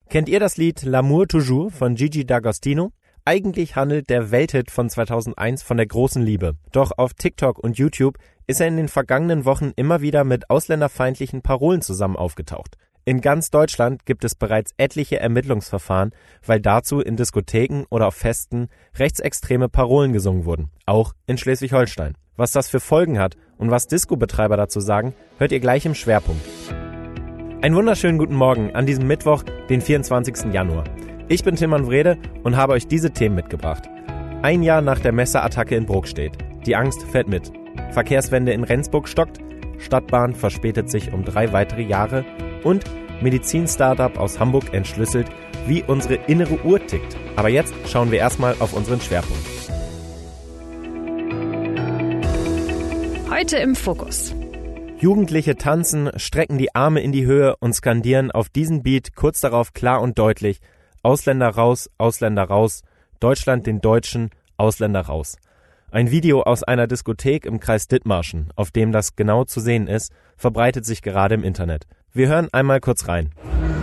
Kennt ihr das Lied L'amour toujours von Gigi D'Agostino? Eigentlich handelt der Welthit von 2001 von der großen Liebe. Doch auf TikTok und YouTube ist er in den vergangenen Wochen immer wieder mit ausländerfeindlichen Parolen zusammen aufgetaucht. In ganz Deutschland gibt es bereits etliche Ermittlungsverfahren, weil dazu in Diskotheken oder auf Festen rechtsextreme Parolen gesungen wurden. Auch in Schleswig-Holstein. Was das für Folgen hat und was Disco-Betreiber dazu sagen, hört ihr gleich im Schwerpunkt. Einen wunderschönen guten Morgen an diesem Mittwoch, den 24. Januar. Ich bin Tilman Wrede und habe euch diese Themen mitgebracht. Ein Jahr nach der Messerattacke in Brokstedt. Die Angst fährt mit. Verkehrswende in Rendsburg stockt. Stadtbahn verspätet sich um 3 weitere Jahre. Und Medizin-Startup aus Hamburg entschlüsselt, wie unsere innere Uhr tickt. Aber jetzt schauen wir erstmal auf unseren Schwerpunkt. Heute im Fokus. Jugendliche tanzen, strecken die Arme in die Höhe und skandieren auf diesen Beat kurz darauf klar und deutlich: Ausländer raus, Deutschland den Deutschen, Ausländer raus. Ein Video aus einer Diskothek im Kreis Dithmarschen, auf dem das genau zu sehen ist, verbreitet sich gerade im Internet. Wir hören einmal kurz rein.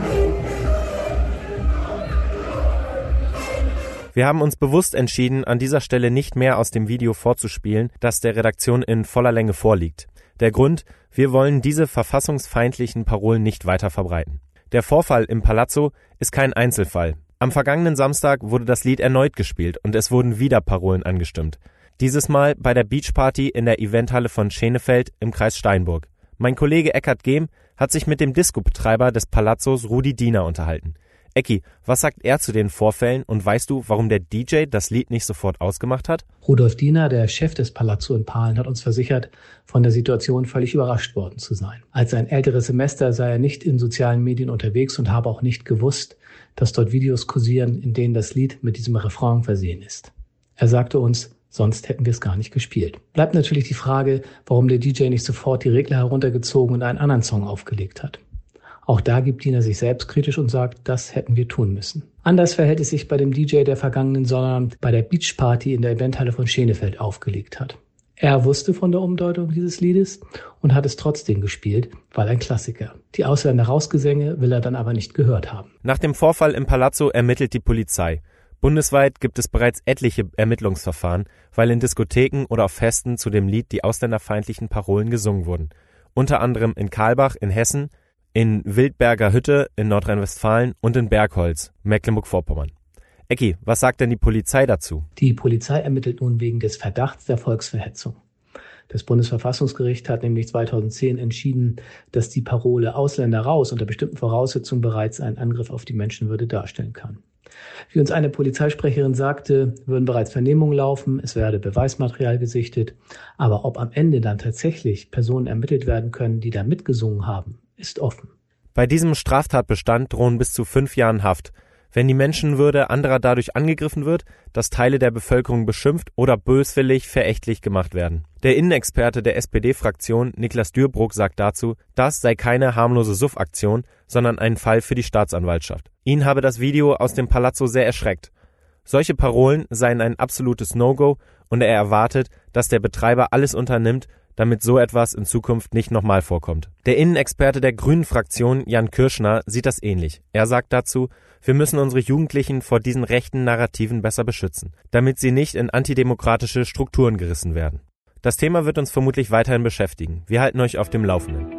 Wir haben uns bewusst entschieden, an dieser Stelle nicht mehr aus dem Video vorzuspielen, das der Redaktion in voller Länge vorliegt. Der Grund: Wir wollen diese verfassungsfeindlichen Parolen nicht weiter verbreiten. Der Vorfall im Palazzo ist kein Einzelfall. Am vergangenen Samstag wurde das Lied erneut gespielt und es wurden wieder Parolen angestimmt. Dieses Mal bei der Beachparty in der Eventhalle von Schenefeld im Kreis Steinburg. Mein Kollege Eckart Gehm hat sich mit dem Disco-Betreiber des Palazzos Rudi Diener unterhalten. Ecki, was sagt er zu den Vorfällen und weißt du, warum der DJ das Lied nicht sofort ausgemacht hat? Rudolf Diener, der Chef des Palazzo in Pahlen, hat uns versichert, von der Situation völlig überrascht worden zu sein. Als ein älteres Semester sei er nicht in sozialen Medien unterwegs und habe auch nicht gewusst, dass dort Videos kursieren, in denen das Lied mit diesem Refrain versehen ist. Er sagte uns, sonst hätten wir es gar nicht gespielt. Bleibt natürlich die Frage, warum der DJ nicht sofort die Regler heruntergezogen und einen anderen Song aufgelegt hat. Auch da gibt Diener sich selbstkritisch und sagt, das hätten wir tun müssen. Anders verhält es sich bei dem DJ, der vergangenen Sonnabend bei der Beachparty in der Eventhalle von Schenefeld aufgelegt hat. Er wusste von der Umdeutung dieses Liedes und hat es trotzdem gespielt, weil ein Klassiker. Die Ausländer-Rausgesänge will er dann aber nicht gehört haben. Nach dem Vorfall im Palazzo ermittelt die Polizei. Bundesweit gibt es bereits etliche Ermittlungsverfahren, weil in Diskotheken oder auf Festen zu dem Lied die ausländerfeindlichen Parolen gesungen wurden. Unter anderem in Karlbach in Hessen, in Wildberger Hütte in Nordrhein-Westfalen und in Bergholz, Mecklenburg-Vorpommern. Ecki, was sagt denn die Polizei dazu? Die Polizei ermittelt nun wegen des Verdachts der Volksverhetzung. Das Bundesverfassungsgericht hat nämlich 2010 entschieden, dass die Parole Ausländer raus unter bestimmten Voraussetzungen bereits einen Angriff auf die Menschenwürde darstellen kann. Wie uns eine Polizeisprecherin sagte, würden bereits Vernehmungen laufen, es werde Beweismaterial gesichtet, aber ob am Ende dann tatsächlich Personen ermittelt werden können, die da mitgesungen haben, ist offen. Bei diesem Straftatbestand drohen bis zu 5 Jahren Haft, wenn die Menschenwürde anderer dadurch angegriffen wird, dass Teile der Bevölkerung beschimpft oder böswillig verächtlich gemacht werden. Der Innenexperte der SPD-Fraktion, Niklas Dürbrock, sagt dazu, das sei keine harmlose Suffaktion, sondern ein Fall für die Staatsanwaltschaft. Ihn habe das Video aus dem Palazzo sehr erschreckt. Solche Parolen seien ein absolutes No-Go und er erwartet, dass der Betreiber alles unternimmt, damit so etwas in Zukunft nicht nochmal vorkommt. Der Innenexperte der Grünen-Fraktion, Jan Kirschner, sieht das ähnlich. Er sagt dazu, wir müssen unsere Jugendlichen vor diesen rechten Narrativen besser beschützen, damit sie nicht in antidemokratische Strukturen gerissen werden. Das Thema wird uns vermutlich weiterhin beschäftigen. Wir halten euch auf dem Laufenden.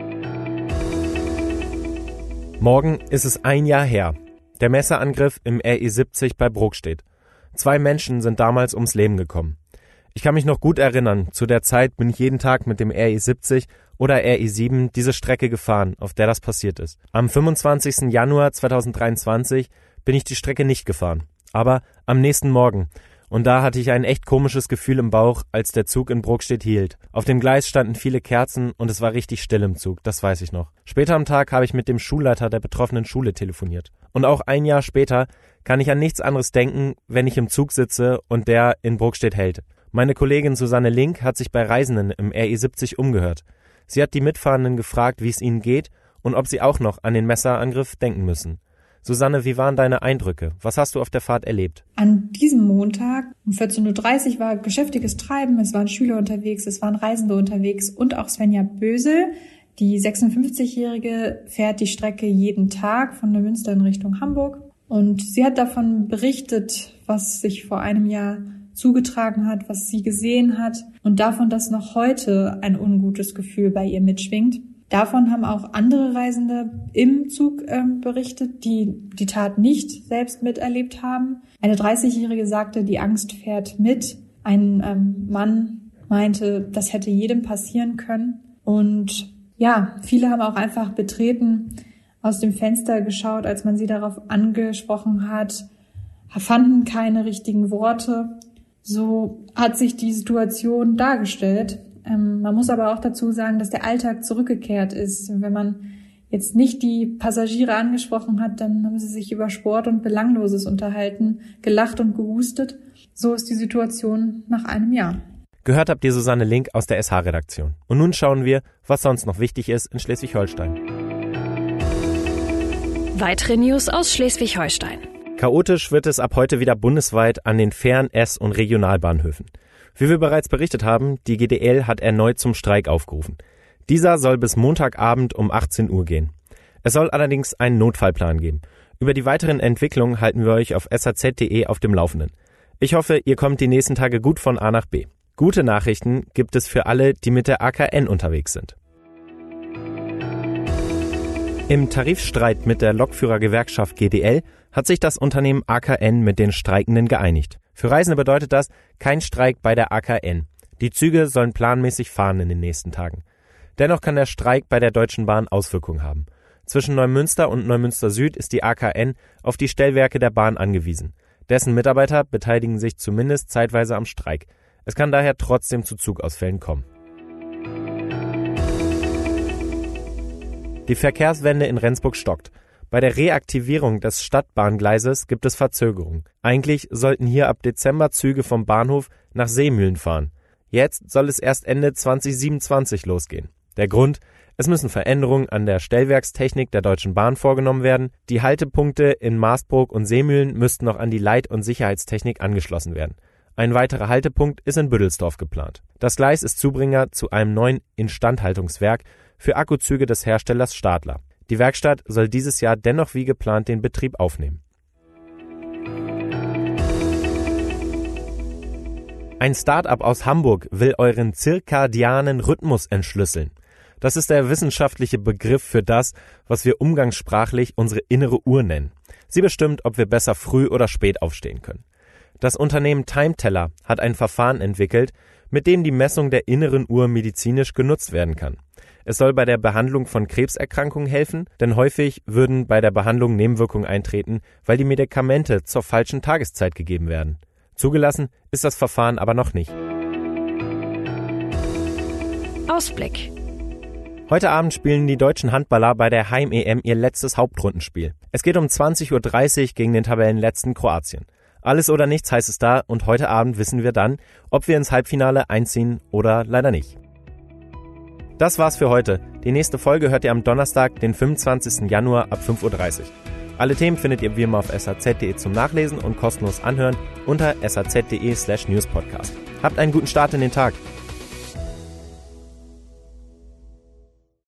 Morgen ist es 1 Jahr her. Der Messerangriff im RE 70 bei Brokstedt. 2 Menschen sind damals ums Leben gekommen. Ich kann mich noch gut erinnern, zu der Zeit bin ich jeden Tag mit dem RE 70 oder RE 7 diese Strecke gefahren, auf der das passiert ist. Am 25. Januar 2023 bin ich die Strecke nicht gefahren, aber am nächsten Morgen. Und da hatte ich ein echt komisches Gefühl im Bauch, als der Zug in Brokstedt hielt. Auf dem Gleis standen viele Kerzen und es war richtig still im Zug, das weiß ich noch. Später am Tag habe ich mit dem Schulleiter der betroffenen Schule telefoniert. Und auch 1 Jahr später kann ich an nichts anderes denken, wenn ich im Zug sitze und der in Brokstedt hält. Meine Kollegin Susanne Link hat sich bei Reisenden im RE 70 umgehört. Sie hat die Mitfahrenden gefragt, wie es ihnen geht und ob sie auch noch an den Messerangriff denken müssen. Susanne, wie waren deine Eindrücke? Was hast du auf der Fahrt erlebt? An diesem Montag um 14.30 Uhr war geschäftiges Treiben. Es waren Schüler unterwegs, es waren Reisende unterwegs und auch Svenja Bösel, Die 56-Jährige fährt die Strecke jeden Tag von Neumünster in Richtung Hamburg. Und sie hat davon berichtet, was sich vor einem Jahr zugetragen hat, was sie gesehen hat und davon, dass noch heute ein ungutes Gefühl bei ihr mitschwingt. Davon haben auch andere Reisende im Zug berichtet, die die Tat nicht selbst miterlebt haben. Eine 30-Jährige sagte, die Angst fährt mit. Ein Mann meinte, das hätte jedem passieren können. Und ja, viele haben auch einfach betreten aus dem Fenster geschaut, als man sie darauf angesprochen hat, fanden keine richtigen Worte. So hat sich die Situation dargestellt. Man muss aber auch dazu sagen, dass der Alltag zurückgekehrt ist. Wenn man jetzt nicht die Passagiere angesprochen hat, dann haben sie sich über Sport und Belangloses unterhalten, gelacht und gehustet. So ist die Situation nach einem Jahr. Gehört habt ihr Susanne Link aus der SH-Redaktion. Und nun schauen wir, was sonst noch wichtig ist in Schleswig-Holstein. Weitere News aus Schleswig-Holstein. Chaotisch wird es ab heute wieder bundesweit an den Fern-, S- und Regionalbahnhöfen. Wie wir bereits berichtet haben, die GDL hat erneut zum Streik aufgerufen. Dieser soll bis Montagabend um 18 Uhr gehen. Es soll allerdings einen Notfallplan geben. Über die weiteren Entwicklungen halten wir euch auf saz.de auf dem Laufenden. Ich hoffe, ihr kommt die nächsten Tage gut von A nach B. Gute Nachrichten gibt es für alle, die mit der AKN unterwegs sind. Im Tarifstreit mit der Lokführergewerkschaft GDL hat sich das Unternehmen AKN mit den Streikenden geeinigt. Für Reisende bedeutet das kein Streik bei der AKN. Die Züge sollen planmäßig fahren in den nächsten Tagen. Dennoch kann der Streik bei der Deutschen Bahn Auswirkungen haben. Zwischen Neumünster und Neumünster Süd ist die AKN auf die Stellwerke der Bahn angewiesen. Dessen Mitarbeiter beteiligen sich zumindest zeitweise am Streik. Es kann daher trotzdem zu Zugausfällen kommen. Die Verkehrswende in Rendsburg stockt. Bei der Reaktivierung des Stadtbahngleises gibt es Verzögerungen. Eigentlich sollten hier ab Dezember Züge vom Bahnhof nach Seemühlen fahren. Jetzt soll es erst Ende 2027 losgehen. Der Grund: Es müssen Veränderungen an der Stellwerkstechnik der Deutschen Bahn vorgenommen werden. Die Haltepunkte in Marsbrook und Seemühlen müssten noch an die Leit- und Sicherheitstechnik angeschlossen werden. Ein weiterer Haltepunkt ist in Büdelsdorf geplant. Das Gleis ist Zubringer zu einem neuen Instandhaltungswerk für Akkuzüge des Herstellers Stadler. Die Werkstatt soll dieses Jahr dennoch wie geplant den Betrieb aufnehmen. Ein Start-up aus Hamburg will euren zirkadianen Rhythmus entschlüsseln. Das ist der wissenschaftliche Begriff für das, was wir umgangssprachlich unsere innere Uhr nennen. Sie bestimmt, ob wir besser früh oder spät aufstehen können. Das Unternehmen Timeteller hat ein Verfahren entwickelt, mit dem die Messung der inneren Uhr medizinisch genutzt werden kann. Es soll bei der Behandlung von Krebserkrankungen helfen, denn häufig würden bei der Behandlung Nebenwirkungen eintreten, weil die Medikamente zur falschen Tageszeit gegeben werden. Zugelassen ist das Verfahren aber noch nicht. Ausblick. Heute Abend spielen die deutschen Handballer bei der Heim-EM ihr letztes Hauptrundenspiel. Es geht um 20:30 Uhr gegen den Tabellenletzten Kroatien. Alles oder nichts heißt es da und heute Abend wissen wir dann, ob wir ins Halbfinale einziehen oder leider nicht. Das war's für heute. Die nächste Folge hört ihr am Donnerstag, den 25. Januar ab 5:30 Uhr. Alle Themen findet ihr wie immer auf saz.de zum Nachlesen und kostenlos anhören unter saz.de/newspodcast. Habt einen guten Start in den Tag.